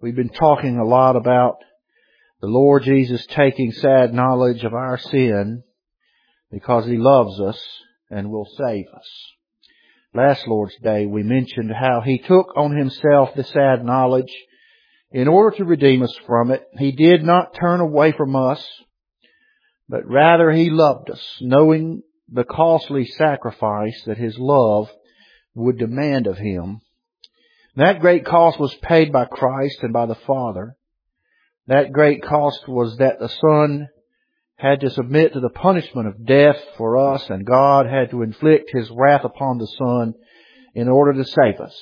We've been talking a lot about the Lord Jesus taking sad knowledge of our sin because He loves us and will save us. Last Lord's Day we mentioned how He took on Himself the sad knowledge in order to redeem us from it. He did not turn away from us, but rather He loved us, knowing the costly sacrifice that His love would demand of Him. That great cost was paid by Christ and by the Father. That great cost was that the Son had to submit to the punishment of death for us, and God had to inflict His wrath upon the Son in order to save us.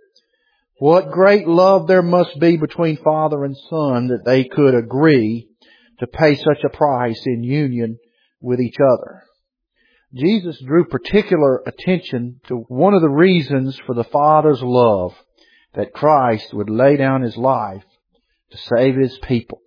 What great love there must be between Father and Son that they could agree to pay such a price in union with each other. Jesus drew particular attention to one of the reasons for the Father's love, that Christ would lay down His life to save His people.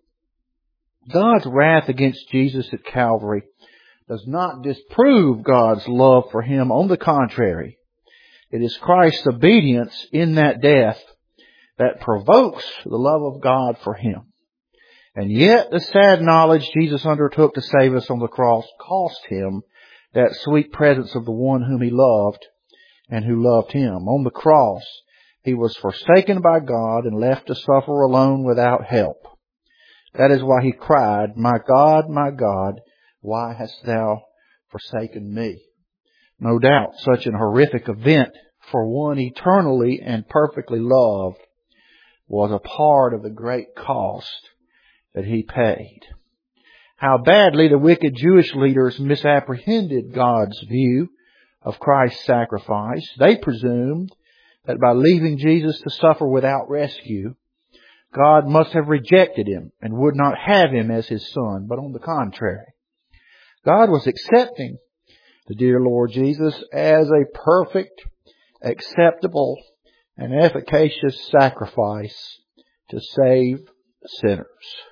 God's wrath against Jesus at Calvary does not disprove God's love for Him. On the contrary, it is Christ's obedience in that death that provokes the love of God for Him. And yet the sad knowledge Jesus undertook to save us on the cross cost Him that sweet presence of the one whom He loved and who loved Him. On the cross, He was forsaken by God and left to suffer alone without help. That is why He cried, my God, why hast Thou forsaken me?" No doubt such an horrific event for one eternally and perfectly loved was a part of the great cost that He paid. How badly the wicked Jewish leaders misapprehended God's view of Christ's sacrifice. They presumed that by leaving Jesus to suffer without rescue, God must have rejected Him and would not have Him as His Son. But on the contrary, God was accepting the dear Lord Jesus as a perfect, acceptable, and efficacious sacrifice to save sinners.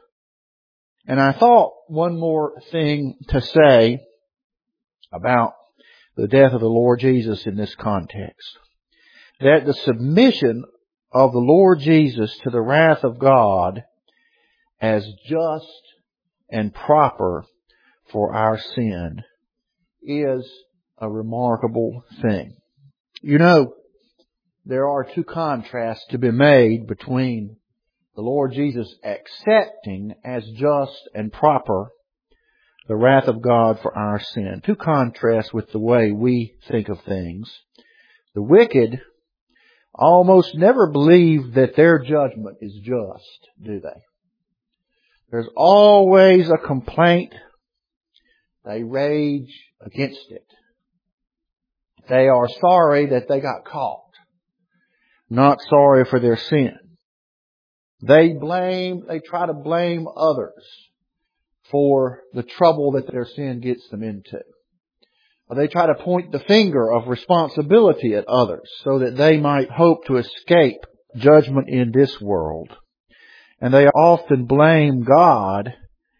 And I thought one more thing to say about the death of the Lord Jesus in this context. That the submission of the Lord Jesus to the wrath of God as just and proper for our sin is a remarkable thing. You know, there are two contrasts to be made between the Lord Jesus accepting as just and proper the wrath of God for our sin. Two contrasts with the way we think of things. The wicked almost never believe that their judgment is just, do they? There's always a complaint. They rage against it. They are sorry that they got caught, not sorry for their sin. They try to blame others for the trouble that their sin gets them into. Or they try to point the finger of responsibility at others so that they might hope to escape judgment in this world. And they often blame God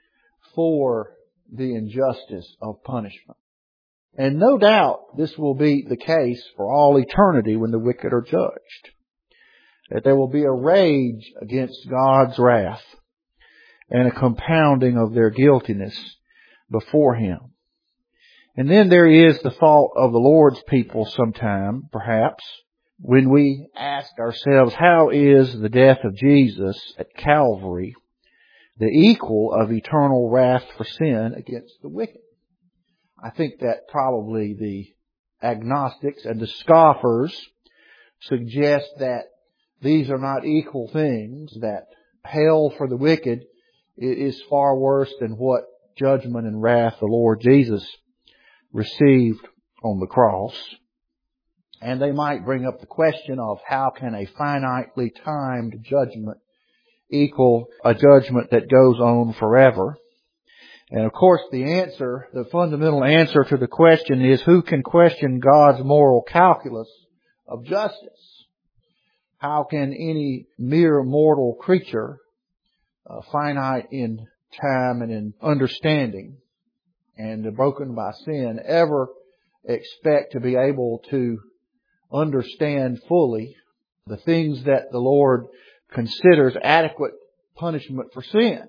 for the injustice of punishment. And no doubt this will be the case for all eternity when the wicked are judged. That there will be a rage against God's wrath and a compounding of their guiltiness before Him. And then there is the fault of the Lord's people sometime, perhaps, when we ask ourselves, how is the death of Jesus at Calvary the equal of eternal wrath for sin against the wicked? I think that probably the agnostics and the scoffers suggest that these are not equal things, that hell for the wicked is far worse than what judgment and wrath the Lord Jesus received on the cross. And they might bring up the question of how can a finitely timed judgment equal a judgment that goes on forever? And of course the fundamental answer to the question is, who can question God's moral calculus of justice? How can any mere mortal creature, finite in time and in understanding and broken by sin, ever expect to be able to understand fully the things that the Lord considers adequate punishment for sin,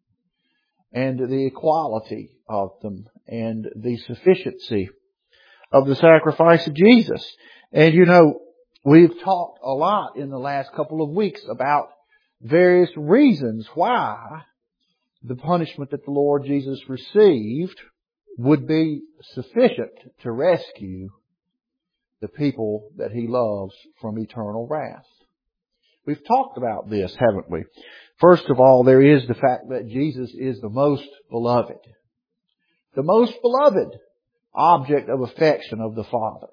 and the equality of them, and the sufficiency of the sacrifice of Jesus. And we've talked a lot in the last couple of weeks about various reasons why the punishment that the Lord Jesus received would be sufficient to rescue the people that He loves from eternal wrath. We've talked about this, haven't we? First of all, there is the fact that Jesus is the most beloved. The most beloved object of affection of the Father.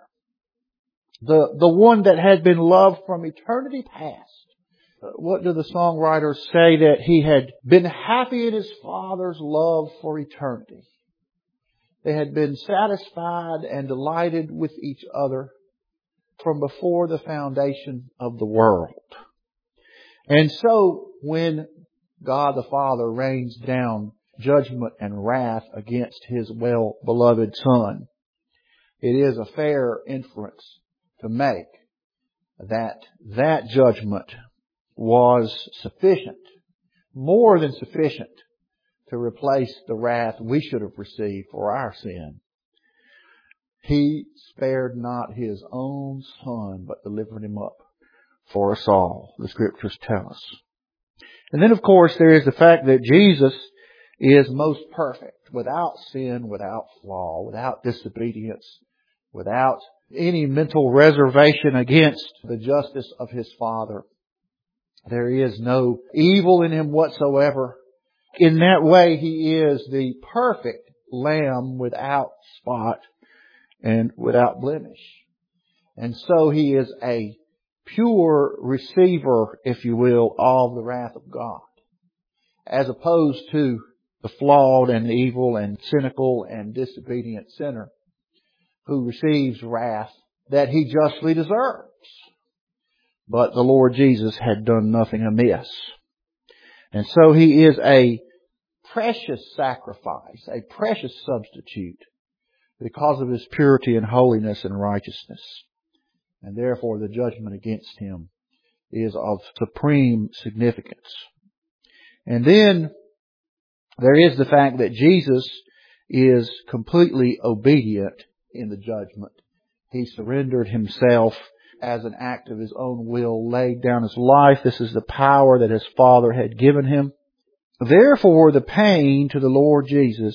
The one that had been loved from eternity past. What do the songwriters say? That He had been happy in His Father's love for eternity. They had been satisfied and delighted with each other from before the foundation of the world. And so, when God the Father rains down judgment and wrath against His well-beloved Son, it is a fair inference to make that that judgment was sufficient, more than sufficient, to replace the wrath we should have received for our sin. He spared not His own Son, but delivered Him up for us all, the Scriptures tell us. And then, of course, there is the fact that Jesus is most perfect, without sin, without flaw, without disobedience, without any mental reservation against the justice of His Father. There is no evil in Him whatsoever. In that way, He is the perfect Lamb without spot and without blemish. And so He is a pure receiver, if you will, of the wrath of God, as opposed to the flawed and evil and cynical and disobedient sinner who receives wrath that he justly deserves. But the Lord Jesus had done nothing amiss. And so He is a precious sacrifice, a precious substitute, because of His purity and holiness and righteousness. And therefore the judgment against Him is of supreme significance. And then there is the fact that Jesus is completely obedient in the judgment. He surrendered Himself as an act of His own will, laid down His life. This is the power that His Father had given Him. Therefore, the pain to the Lord Jesus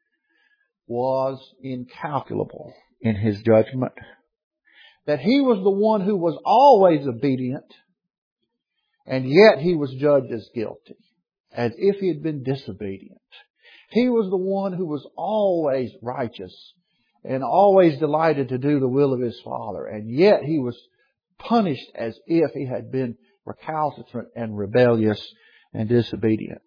was incalculable in His judgment. That He was the one who was always obedient, and yet He was judged as guilty, as if He had been disobedient. He was the one who was always righteous and always delighted to do the will of His Father, and yet He was punished as if He had been recalcitrant and rebellious and disobedient.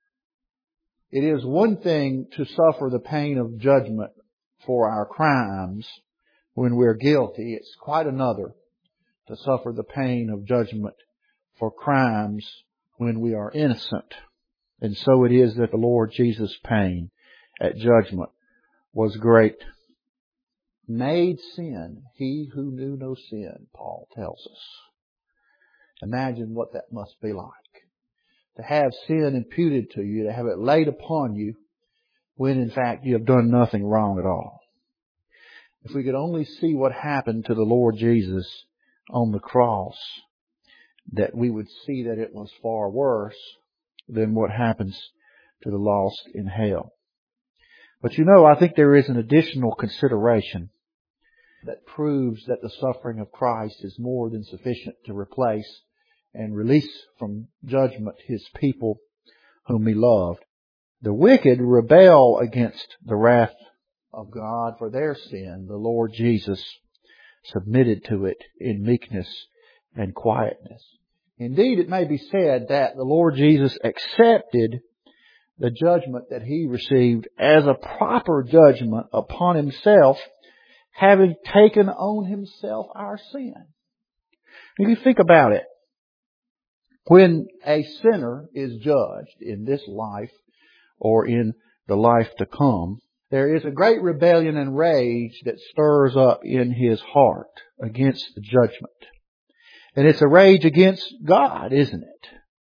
It is one thing to suffer the pain of judgment for our crimes when we're guilty. It's quite another to suffer the pain of judgment for crimes when we are innocent. And so it is that the Lord Jesus' pain at judgment was great. Made sin, He who knew no sin, Paul tells us. Imagine what that must be like. To have sin imputed to you, to have it laid upon you, when in fact you have done nothing wrong at all. If we could only see what happened to the Lord Jesus on the cross, that we would see that it was far worse than what happens to the lost in hell. But I think there is an additional consideration that proves that the suffering of Christ is more than sufficient to replace and release from judgment His people whom He loved. The wicked rebel against the wrath of God for their sin. The Lord Jesus submitted to it in meekness and quietness. Indeed, it may be said that the Lord Jesus accepted the judgment that He received as a proper judgment upon Himself, having taken on Himself our sin. If you think about it, when a sinner is judged in this life or in the life to come, there is a great rebellion and rage that stirs up in his heart against the judgment. And it's a rage against God, isn't it?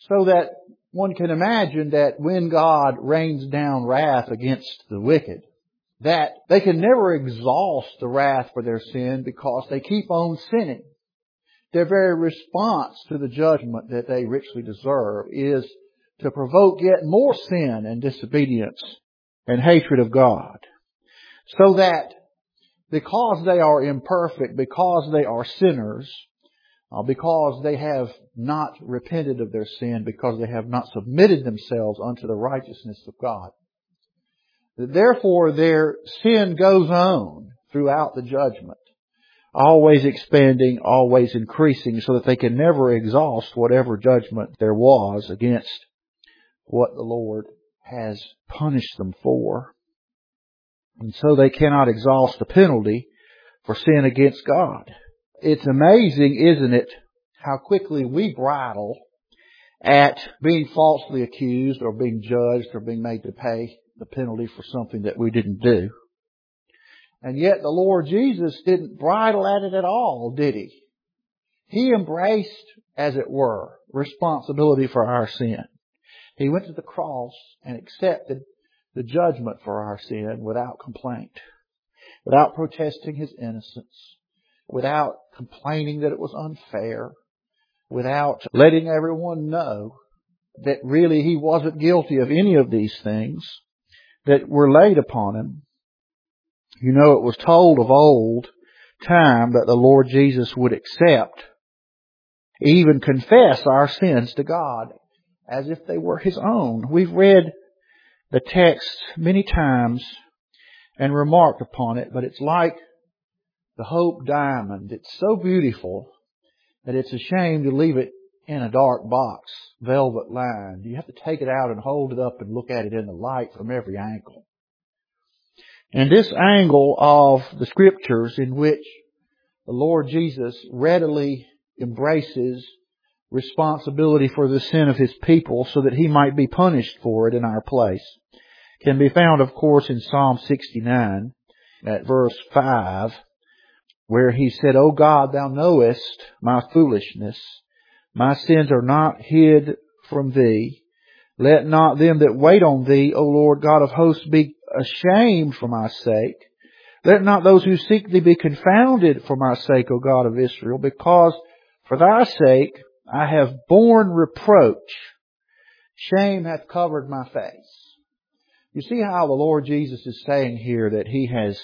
So that one can imagine that when God rains down wrath against the wicked, that they can never exhaust the wrath for their sin because they keep on sinning. Their very response to the judgment that they richly deserve is to provoke yet more sin and disobedience and hatred of God. So that because they are imperfect, because they are sinners, because they have not repented of their sin, because they have not submitted themselves unto the righteousness of God, therefore their sin goes on throughout the judgment, always expanding, always increasing, so that they can never exhaust whatever judgment there was against what the Lord has punished them for. And so they cannot exhaust the penalty for sin against God. It's amazing, isn't it, how quickly we bridle at being falsely accused or being judged or being made to pay the penalty for something that we didn't do. And yet the Lord Jesus didn't bridle at it at all, did He? He embraced, as it were, responsibility for our sin. He went to the cross and accepted the judgment for our sin without complaint, without protesting His innocence, without complaining that it was unfair, without letting everyone know that really He wasn't guilty of any of these things that were laid upon Him. You know, it was told of old time that the Lord Jesus would accept, even confess our sins to God as if they were His own. We've read the text many times and remarked upon it, but it's like the Hope Diamond. It's so beautiful that it's a shame to leave it in a dark box, velvet lined. You have to take it out and hold it up and look at it in the light from every angle. And this angle of the Scriptures in which the Lord Jesus readily embraces responsibility for the sin of His people so that He might be punished for it in our place can be found, of course, in Psalm 69 at verse 5, where He said, O God, Thou knowest my foolishness. My sins are not hid from Thee. Let not them that wait on Thee, O Lord God of hosts, be ashamed for my sake. Let not those who seek Thee be confounded for my sake, O God of Israel, because for Thy sake I have borne reproach. Shame hath covered my face. You see how the Lord Jesus is saying here that He has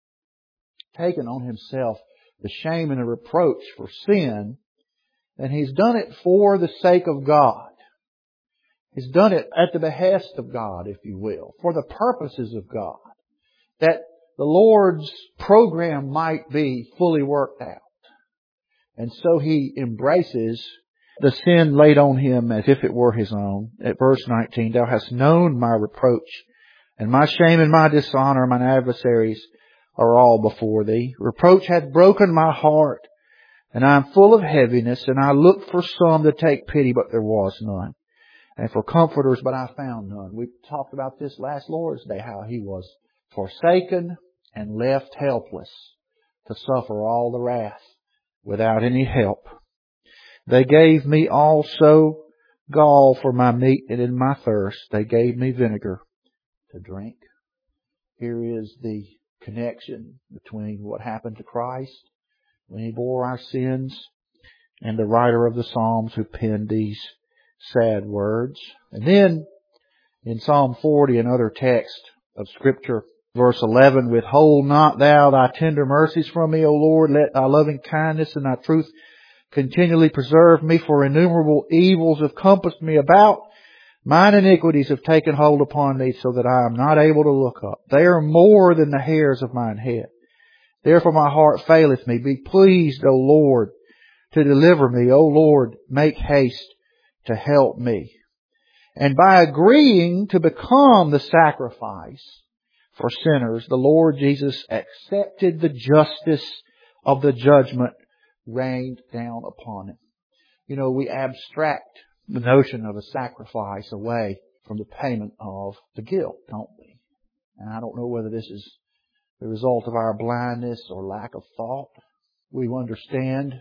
taken on Himself the shame and the reproach for sin, and He's done it for the sake of God. He's done it at the behest of God, if you will, for the purposes of God, that the Lord's program might be fully worked out. And so He embraces the sin laid on Him as if it were His own. At verse 19, Thou hast known my reproach, and my shame and my dishonor, mine adversaries are all before Thee. Reproach hath broken my heart, and I am full of heaviness, and I looked for some to take pity, but there was none. And for comforters, but I found none. We talked about this last Lord's Day, how He was forsaken and left helpless to suffer all the wrath without any help. They gave me also gall for my meat, and in my thirst they gave me vinegar to drink. Here is the connection between what happened to Christ when He bore our sins and the writer of the Psalms who penned these sad words. And then in Psalm 40, another text of Scripture, verse 11, Withhold not Thou Thy tender mercies from me, O Lord. Let Thy loving kindness and Thy truth continually preserve me, for innumerable evils have compassed me about. Mine iniquities have taken hold upon me, so that I am not able to look up. They are more than the hairs of mine head. Therefore my heart faileth me. Be pleased, O Lord, to deliver me. O Lord, make haste to help me. And by agreeing to become the sacrifice for sinners, the Lord Jesus accepted the justice of the judgment rained down upon Him. You know, we abstract the notion of a sacrifice away from the payment of the guilt, don't we? And I don't know whether this is the result of our blindness or lack of thought. We understand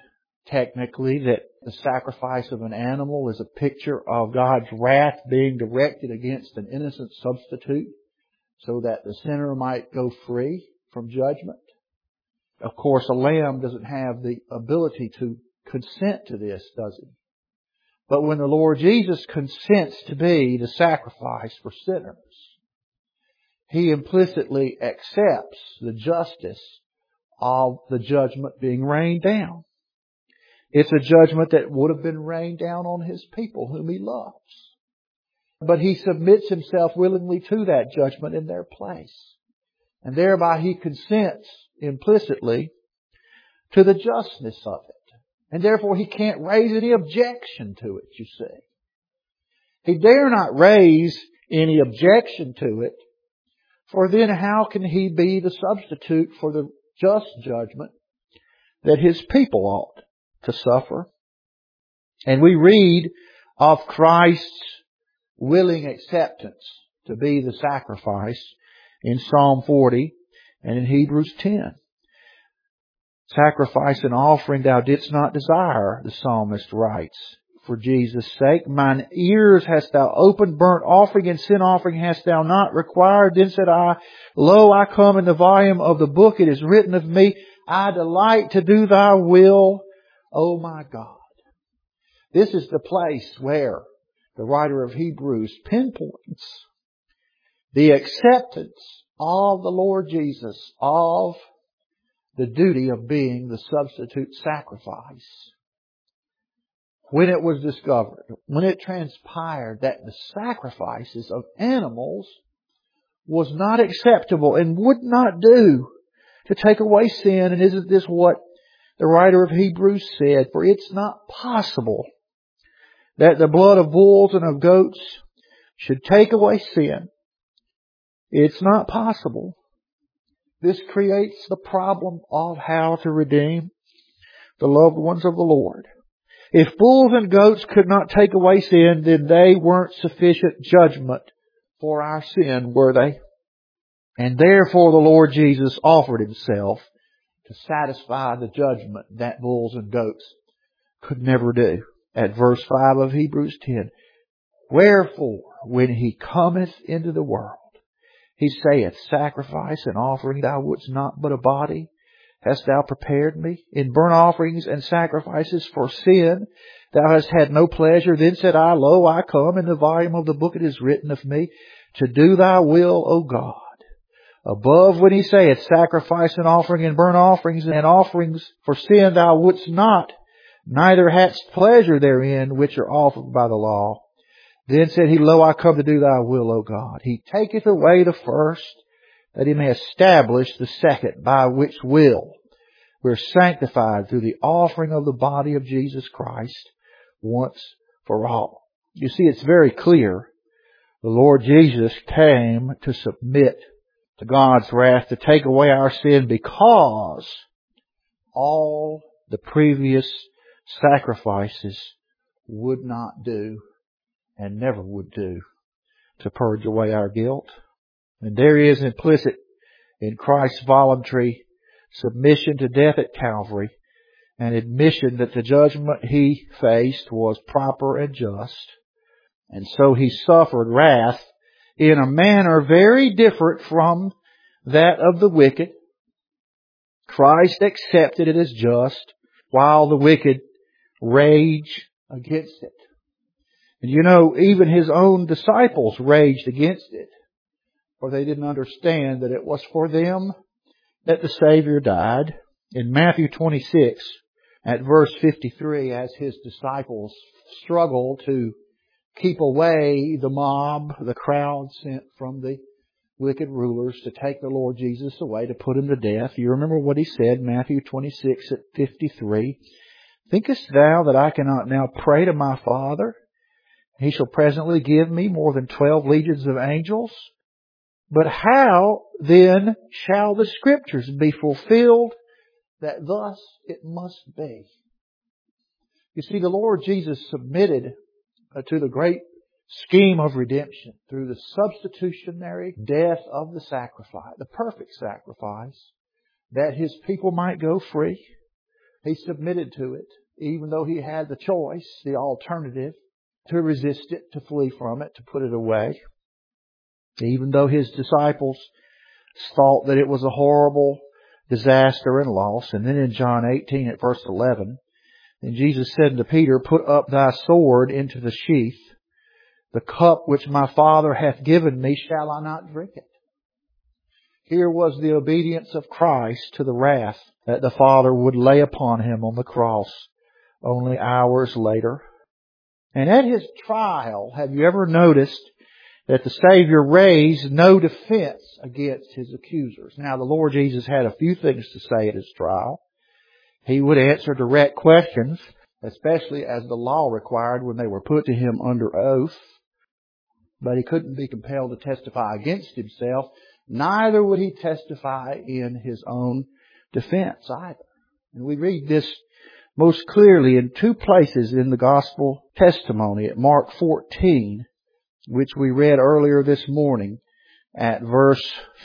technically that the sacrifice of an animal is a picture of God's wrath being directed against an innocent substitute so that the sinner might go free from judgment. Of course, a lamb doesn't have the ability to consent to this, does he? But when the Lord Jesus consents to be the sacrifice for sinners, He implicitly accepts the justice of the judgment being rained down. It's a judgment that would have been rained down on His people whom He loves. But He submits Himself willingly to that judgment in their place. And thereby He consents implicitly to the justness of it. And therefore He can't raise any objection to it, you see. He dare not raise any objection to it, for then how can He be the substitute for the just judgment that His people ought to suffer? And we read of Christ's willing acceptance to be the sacrifice in Psalm 40 and in Hebrews 10. Sacrifice and offering thou didst not desire, the psalmist writes, for Jesus' sake. Mine ears hast thou opened, burnt offering and sin offering hast thou not required. Then said I, Lo, I come in the volume of the book. It is written of me, I delight to do thy will, O my God. This is the place where the writer of Hebrews pinpoints the acceptance of the Lord Jesus of the duty of being the substitute sacrifice. When it was discovered, when it transpired that the sacrifices of animals was not acceptable and would not do to take away sin, and isn't this what the writer of Hebrews said? For it's not possible that the blood of bulls and of goats should take away sin. It's not possible. This creates the problem of how to redeem the loved ones of the Lord. If bulls and goats could not take away sin, then they weren't sufficient judgment for our sin, were they? And therefore the Lord Jesus offered Himself to satisfy the judgment that bulls and goats could never do. At verse 5 of Hebrews 10, Wherefore, when He cometh into the world, He saith, Sacrifice and offering thou wouldst not, but a body hast thou prepared me. In burnt offerings and sacrifices for sin thou hast had no pleasure. Then said I, Lo, I come. In the volume of the book it is written of me, to do thy will, O God. Above when He saith, Sacrifice and offering and burnt offerings and offerings for sin thou wouldst not, neither hadst pleasure therein, which are offered by the law. Then said He, Lo, I come to do thy will, O God. He taketh away the first, that He may establish the second, by which will we're sanctified through the offering of the body of Jesus Christ once for all. You see, it's very clear. The Lord Jesus came to submit to God's wrath, to take away our sin, because all the previous sacrifices would not do and never would do to purge away our guilt. And there is implicit in Christ's voluntary submission to death at Calvary an admission that the judgment He faced was proper and just. And so He suffered wrath in a manner very different from that of the wicked. Christ accepted it as just, while the wicked rage against it. And you know, even His own disciples raged against it, for they didn't understand that it was for them that the Savior died. In Matthew 26, at verse 53, as His disciples struggle to keep away the mob, the crowd sent from the wicked rulers to take the Lord Jesus away, to put Him to death. You remember what He said, Matthew 26 at 53. Thinkest thou that I cannot now pray to my Father? He shall presently give me more than 12 legions of angels. But how then shall the Scriptures be fulfilled that thus it must be? You see, the Lord Jesus submitted to the great scheme of redemption through the substitutionary death of the sacrifice, the perfect sacrifice, that His people might go free. He submitted to it. even though he had the choice, the alternative, to resist it, to flee from it, to put it away. Even though his disciples thought that it was a horrible disaster and loss. And then in John 18 at verse 11, and Jesus said unto Peter, Put up thy sword into the sheath. The cup which my Father hath given me, shall I not drink it? Here was the obedience of Christ to the wrath that the Father would lay upon Him on the cross only hours later. And at His trial, have you ever noticed that the Savior raised no defense against His accusers? Now, the Lord Jesus had a few things to say at His trial. He would answer direct questions, especially as the law required when they were put to Him under oath. But He couldn't be compelled to testify against Himself. Neither would He testify in His own defense either. And we read this most clearly in two places in the Gospel testimony. At Mark 14, which we read earlier this morning, at verse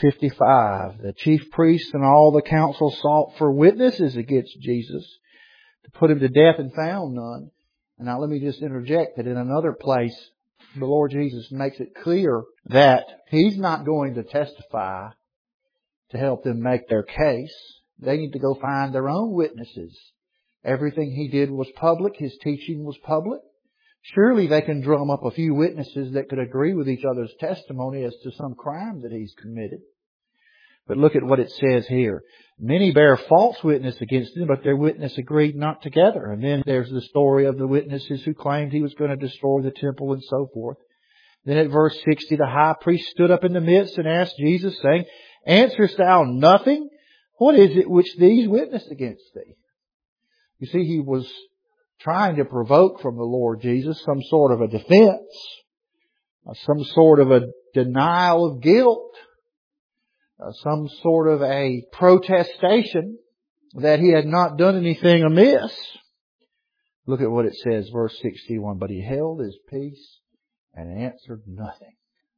55. The chief priests and all the council sought for witnesses against Jesus to put Him to death and found none. And now let me just interject that in another place, the Lord Jesus makes it clear that He's not going to testify to help them make their case. They need to go find their own witnesses. Everything He did was public. His teaching was public. Surely they can drum up a few witnesses that could agree with each other's testimony as to some crime that He's committed. But look at what it says here. Many bear false witness against Him, but their witness agreed not together. And then there's the story of the witnesses who claimed He was going to destroy the temple and so forth. Then at verse 60, the high priest stood up in the midst and asked Jesus, saying, Answerest thou nothing? What is it which these witness against Thee? You see, he was trying to provoke from the Lord Jesus some sort of a defense, some sort of a denial of guilt, some sort of a protestation that He had not done anything amiss. Look at what it says, verse 61. But He held His peace and answered nothing.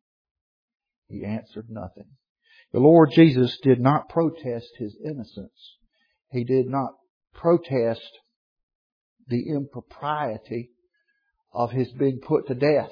He answered nothing. The Lord Jesus did not protest His innocence. He did not protest the impropriety of His being put to death.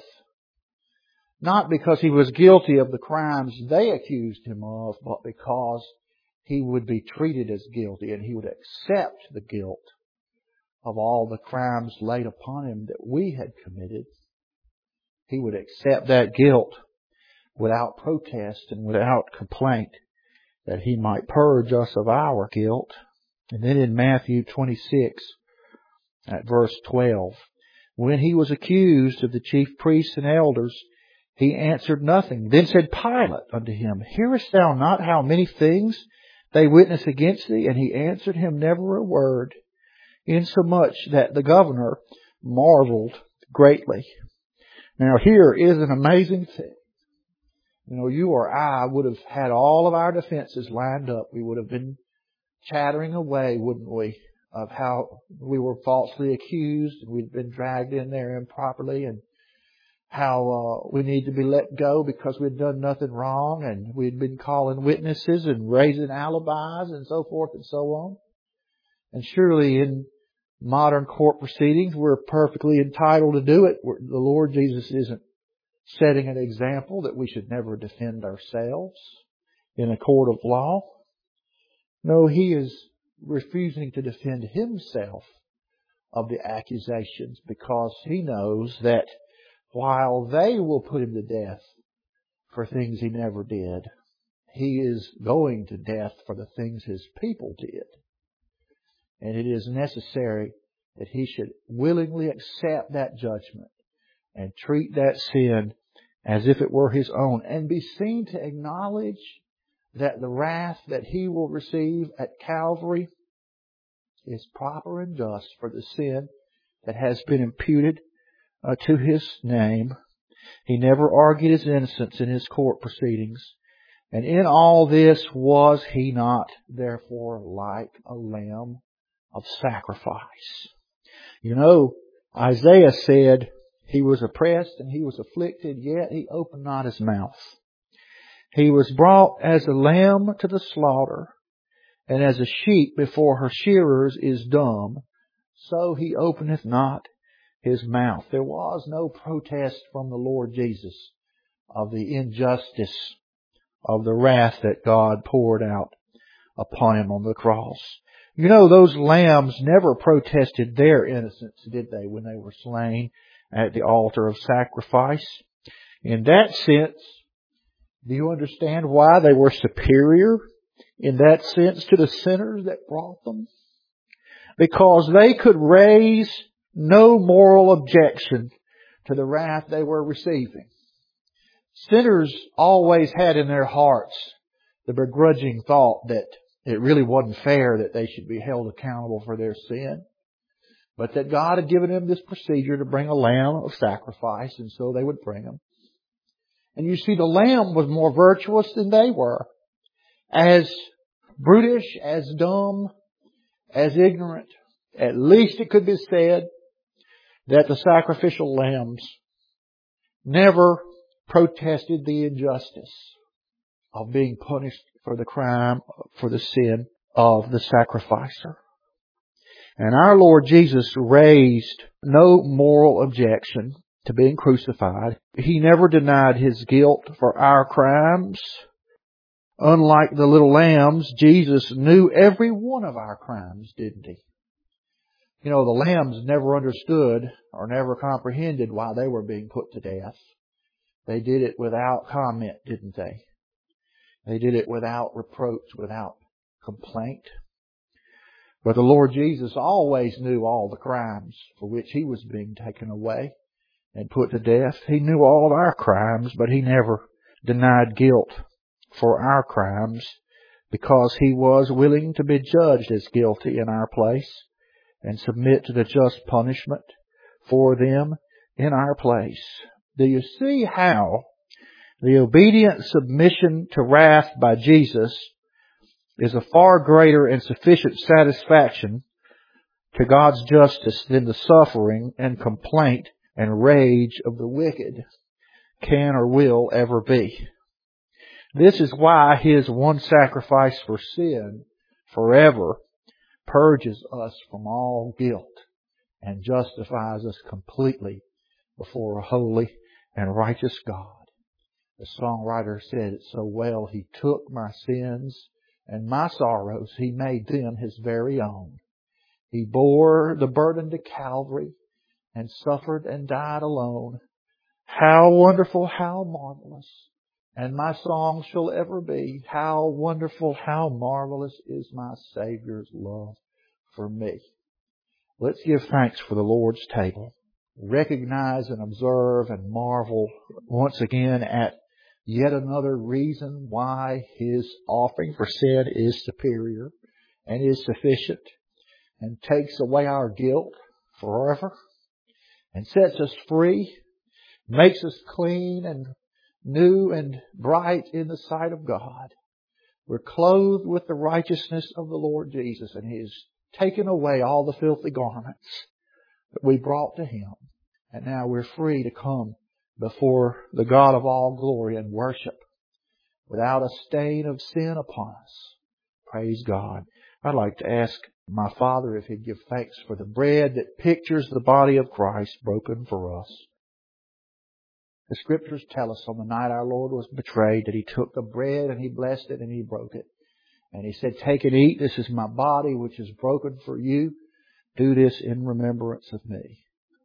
Not because He was guilty of the crimes they accused Him of, but because He would be treated as guilty and He would accept the guilt of all the crimes laid upon Him that we had committed. He would accept that guilt without protest and without complaint, that He might purge us of our guilt. And then in Matthew 26, at verse 12, when He was accused of the chief priests and elders, He answered nothing. Then said Pilate unto Him, Hearest thou not how many things they witness against Thee? And He answered him never a word, insomuch that the governor marveled greatly. Now here is an amazing thing. You know, you or I would have had all of our defenses lined up. We would have been chattering away, wouldn't we, of how we were falsely accused and we'd been dragged in there improperly, and how we need to be let go because we'd done nothing wrong, and we'd been calling witnesses and raising alibis and so forth and so on. And surely in modern court proceedings, we're perfectly entitled to do it. The Lord Jesus isn't setting an example that we should never defend ourselves in a court of law. No, He is refusing to defend Himself of the accusations, because He knows that while they will put Him to death for things He never did, He is going to death for the things His people did. And it is necessary that He should willingly accept that judgment and treat that sin as if it were His own, and be seen to acknowledge that the wrath that He will receive at Calvary is proper and just for the sin that has been imputed to His name. He never argued His innocence in His court proceedings. And in all this was He not, therefore, like a lamb of sacrifice? You know, Isaiah said, He was oppressed and He was afflicted, yet He opened not His mouth. He was brought as a lamb to the slaughter, and as a sheep before her shearers is dumb, so He openeth not His mouth. There was no protest from the Lord Jesus of the injustice of the wrath that God poured out upon Him on the cross. You know, those lambs never protested their innocence, did they, when they were slain at the altar of sacrifice? In that sense, do you understand why they were superior in that sense to the sinners that brought them? Because they could raise no moral objection to the wrath they were receiving. Sinners always had in their hearts the begrudging thought that it really wasn't fair that they should be held accountable for their sin, but that God had given them this procedure to bring a lamb of sacrifice, and so they would bring them. And you see, the lamb was more virtuous than they were. As brutish, as dumb, as ignorant, at least it could be said that the sacrificial lambs never protested the injustice of being punished for the crime, for the sin of the sacrificer. And our Lord Jesus raised no moral objection to being crucified. He never denied His guilt for our crimes. Unlike the little lambs, Jesus knew every one of our crimes, didn't He? You know, the lambs never understood or never comprehended why they were being put to death. They did it without comment, didn't they? They did it without reproach, without complaint. But the Lord Jesus always knew all the crimes for which He was being taken away and put to death. He knew all of our crimes, but He never denied guilt for our crimes, because He was willing to be judged as guilty in our place and submit to the just punishment for them in our place. Do you see how the obedient submission to wrath by Jesus is a far greater and sufficient satisfaction to God's justice than the suffering and complaint and rage of the wicked can or will ever be? This is why His one sacrifice for sin forever purges us from all guilt and justifies us completely before a holy and righteous God. The songwriter said it so well: He took my sins and my sorrows, He made them His very own. He bore the burden to Calvary and suffered and died alone. How wonderful, how marvelous, and my song shall ever be, how wonderful, how marvelous is my Savior's love for me. Let's give thanks for the Lord's table. Recognize and observe and marvel once again at yet another reason why His offering for sin is superior and is sufficient and takes away our guilt forever and sets us free, makes us clean and new and bright in the sight of God. We're clothed with the righteousness of the Lord Jesus, and He has taken away all the filthy garments that we brought to Him. And now we're free to come before the God of all glory and worship without a stain of sin upon us. Praise God. I'd like to ask my Father if He'd give thanks for the bread that pictures the body of Christ broken for us. The Scriptures tell us on the night our Lord was betrayed that He took the bread and He blessed it and He broke it. And He said, "Take and eat. This is my body which is broken for you. Do this in remembrance of me."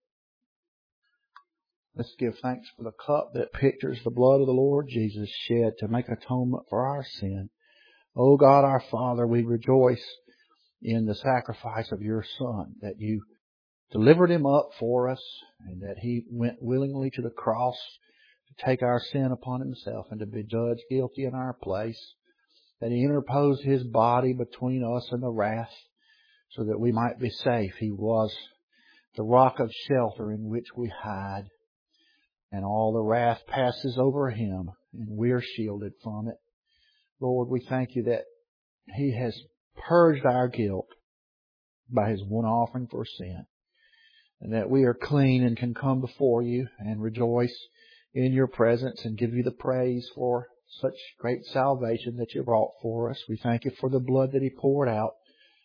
Let's give thanks for the cup that pictures the blood of the Lord Jesus shed to make atonement for our sin. O God, our Father, we rejoice in the sacrifice of Your Son, that You delivered Him up for us, and that He went willingly to the cross to take our sin upon Himself and to be judged guilty in our place, that He interposed His body between us and the wrath so that we might be safe. He was the rock of shelter in which we hide, and all the wrath passes over Him, and we're shielded from it. Lord, we thank You that He has purged our guilt by His one offering for sin, and that we are clean and can come before You and rejoice in Your presence and give You the praise for such great salvation that You brought for us. We thank You for the blood that He poured out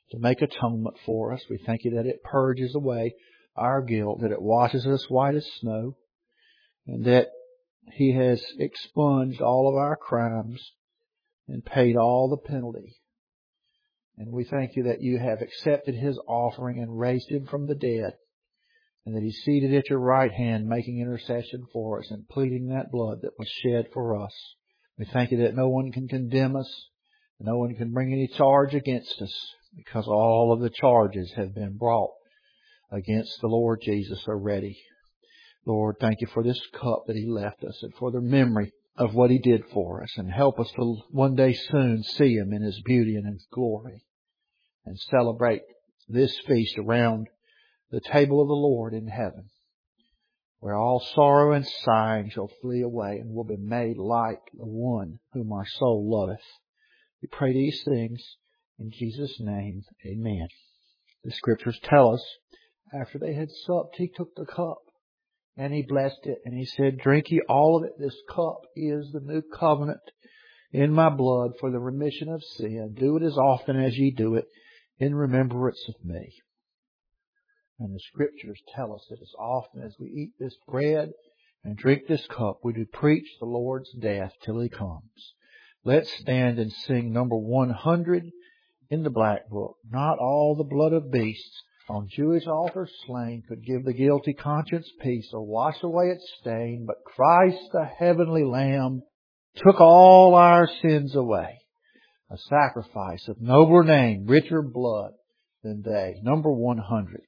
to make atonement for us. We thank you that it purges away our guilt, that it washes us white as snow, and that He has expunged all of our crimes and paid all the penalty. And we thank you that you have accepted His offering and raised Him from the dead, and that He's seated at your right hand making intercession for us and pleading that blood that was shed for us. We thank you that no one can condemn us, no one can bring any charge against us, because all of the charges have been brought against the Lord Jesus already. Lord, thank you for this cup that He left us and for the memory of what He did for us, and help us to one day soon see Him in His beauty and His glory and celebrate this feast around the table of the Lord in heaven, where all sorrow and sighing shall flee away and will be made like the one whom our soul loveth. We pray these things in Jesus' name. Amen. The Scriptures tell us, after they had supped, He took the cup and He blessed it, and He said, "Drink ye all of it. This cup is the new covenant in my blood for the remission of sin. Do it as often as ye do it in remembrance of me." And the Scriptures tell us that as often as we eat this bread and drink this cup, we do preach the Lord's death till He comes. Let's stand and sing number 100 in the Black Book. Not all the blood of beasts on Jewish altars slain could give the guilty conscience peace or wash away its stain, but Christ, the heavenly Lamb, took all our sins away. A sacrifice of nobler name, richer blood than they. Number 100.